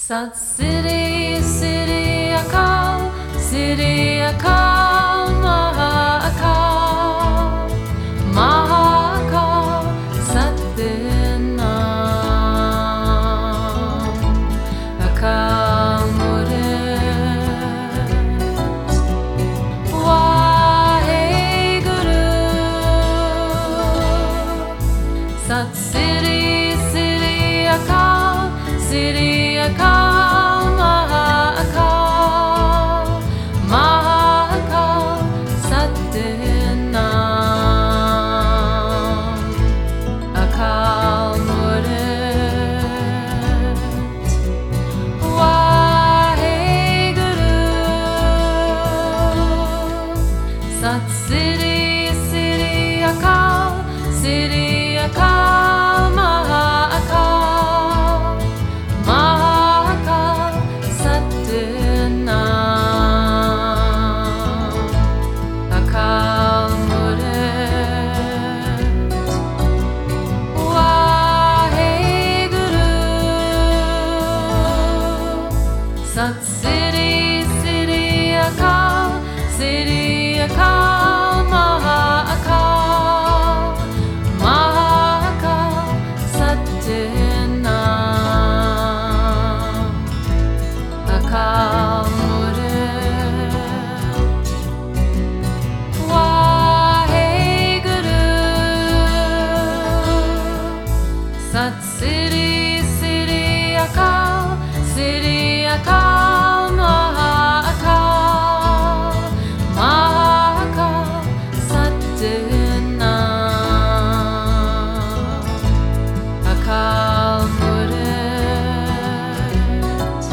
Sat City, City Akal, City Akal, Maha Akal, Maha Akal, Sat Dinam, Akal Murit, Wahe Guru, Sat City, City Akal, City Akal, Maha Akal, Maha Akal, Sat Dinam, Akal Murit, Wahe Guru, Sat City, City Akal, City Akal, Maha Akal, Maha Akal, Sat Dinam, Akal Murit, Wahe Guru, Sat City, City Akal, City Akal, Maha Akal, Maha Akal, Sat Dinam, Akal Murit, Wahe Guru, Sat City, City Akal, City Akal, Maha Akal, Maha Akal, Sat Dinam, Akal Murit,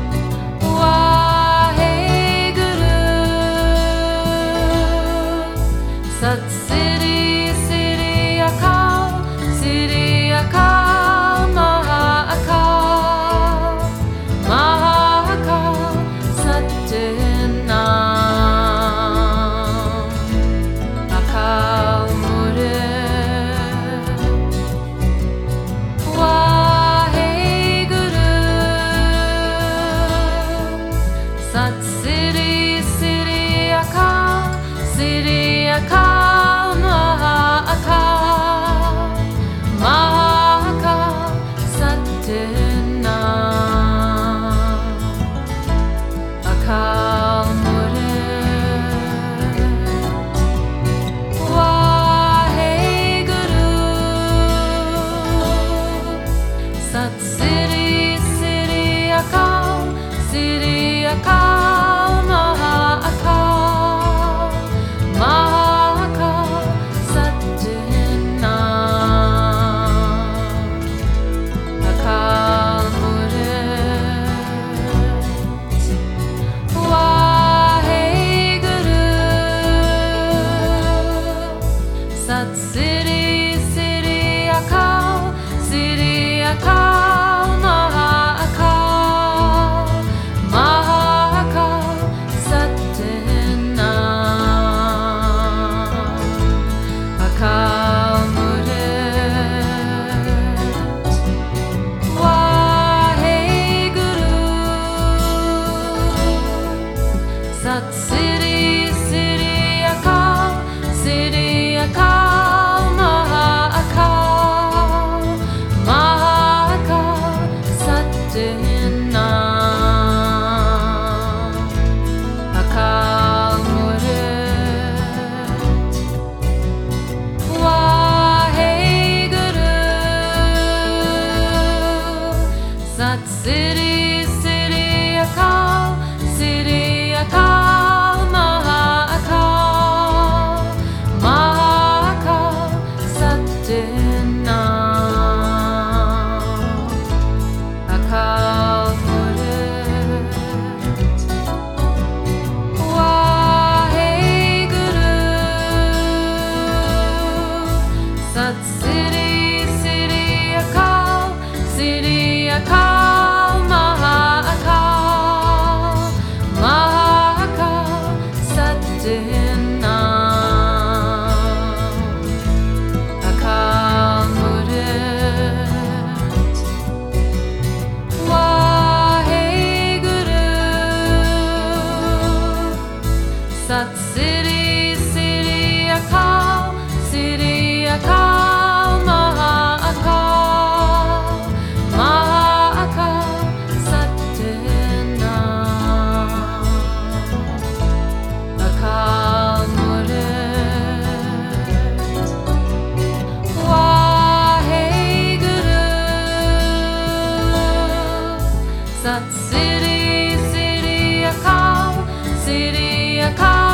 Wahe Guru, Sat City, City Akal, City Akal, Maha Akal, Maha Akal, Sat Dinam, Akal Murit, Wahe Guru, Sat City, City Akal, City Akal, Maha Akal, Maha Akal, Sat Dinam, Akal Murit, Wahe Guru, Sat City, City Akal, City Akal, Maha Akal, Maha Akal, Sat Dinam, Akal Murit, Wahe Guru, Sat City, City Akal, City Akal, Maha Akal, Maha Akal, Sat Dinam, Akal Murit, Wahe Guru, Sat City, City Akal, City Akal, Maha Akal, Maha Akal, Sat Dinam, Akal Murit, Wahe Guru, Sat City, City Akal, City Akal, Maha Akal, Maha Akal, Sat Dinam, Akal Murit, Wahe Guru, Sat City, City Akal, City Akal, Maha Akal, Maha Akal, Sat City, City Akal, City Akal.